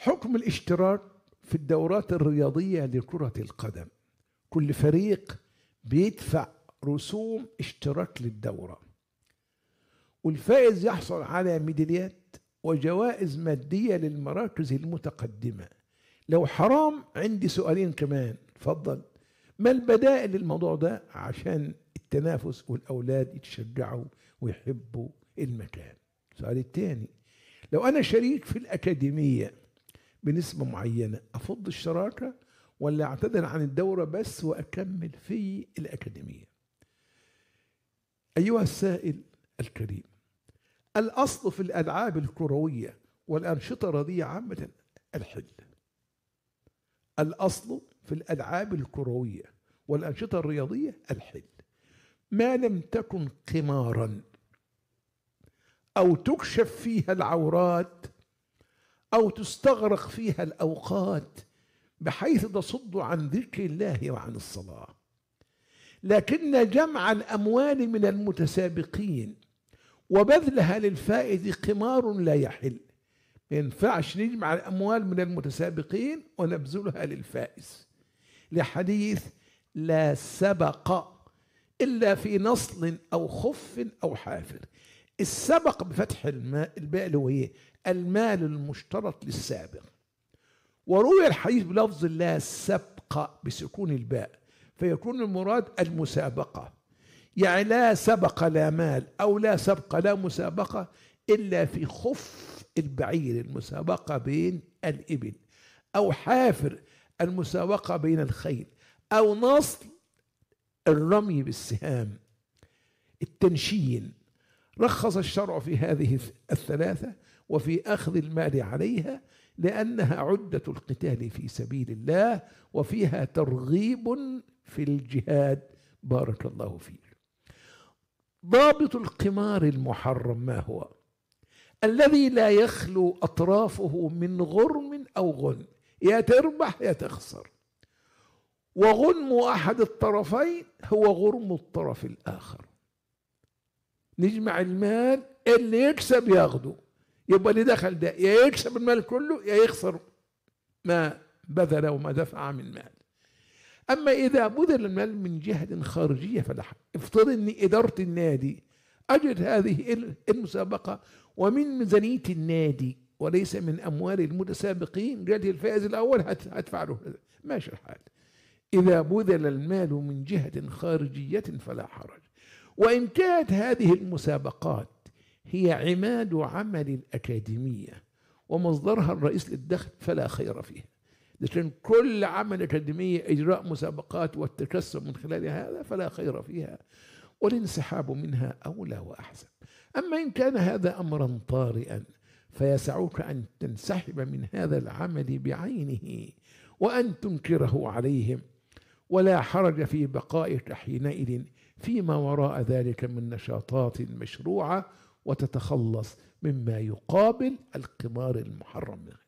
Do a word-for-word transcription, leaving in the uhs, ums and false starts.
حكم الاشتراك في الدورات الرياضية لكرة القدم، كل فريق بيدفع رسوم اشتراك للدورة، والفائز يحصل على ميداليات وجوائز مادية للمراكز المتقدمة. لو حرام عندي سؤالين كمان، اتفضل. ما البدائل للموضوع ده عشان التنافس والأولاد يتشجعوا ويحبوا المكان؟ السؤال الثاني، لو أنا شريك في الأكاديمية بنسبة معينة، أفض الشراكة ولا أعتذر عن الدورة بس وأكمل في الأكاديمية؟ أيها السائل الكريم، الأصل في الألعاب الكروية والأنشطة الرياضية عامة الحل. الأصل في الألعاب الكروية والأنشطة الرياضية الحل، ما لم تكن قمارا أو تكشف فيها العورات أو تستغرق فيها الأوقات بحيث تصد عن ذكر الله وعن الصلاة. لكن جمع الأموال من المتسابقين وبذلها للفائز قمار لا يحل. ما ينفعش نجمع الأموال من المتسابقين ونبذلها للفائز، لحديث لا سبق إلا في نصل أو خف أو حافر. السبق بفتح الماء الباء اللي هو ايه؟ المال المشترط للسابق. وروي الحديث بلفظ لا سبق بسكون الباء، فيكون المراد المسابقة، يعني لا سبق لا مال أو لا سبق لا مسابقة إلا في خف البعير، المسابقة بين الإبل، أو حافر المسابقة بين الخيل، أو نصل الرمي بالسهام، التنشين. رخص الشرع في هذه الثلاثة وفي أخذ المال عليها لأنها عدة القتال في سبيل الله وفيها ترغيب في الجهاد. بارك الله فيك. ضابط القمار المحرم ما هو؟ الذي لا يخلو أطرافه من غرم أو غن، يا تربح يا تخسر، وغنم أحد الطرفين هو غرم الطرف الآخر. نجمع المال، اللي يكسب ياخده، يبقى اللي دخل ده يا يكسب المال كله يا يخسر ما بذل وما دفع من مال. أما إذا بذل المال من جهة خارجية فلا حق. افترض أن إدارة النادي أجد هذه المسابقة ومن ميزانية النادي وليس من أموال المتسابقين، قالت الفائز الأول هدفع له، ماشي الحال. إذا بذل المال من جهة خارجية فلا حرج. وإن كانت هذه المسابقات هي عماد عمل الأكاديمية ومصدرها الرئيس للدخل فلا خير فيها، لكن كل عمل أكاديمية إجراء مسابقات والتكسب من خلال هذا فلا خير فيها، والانسحاب منها أولى وأحسن. أما إن كان هذا أمرا طارئا فيسعك أن تنسحب من هذا العمل بعينه وأن تنكره عليهم، ولا حرج في بقائك حينئذ فيما وراء ذلك من نشاطات مشروعة وتتخلص مما يقابل القمار المحرم منها.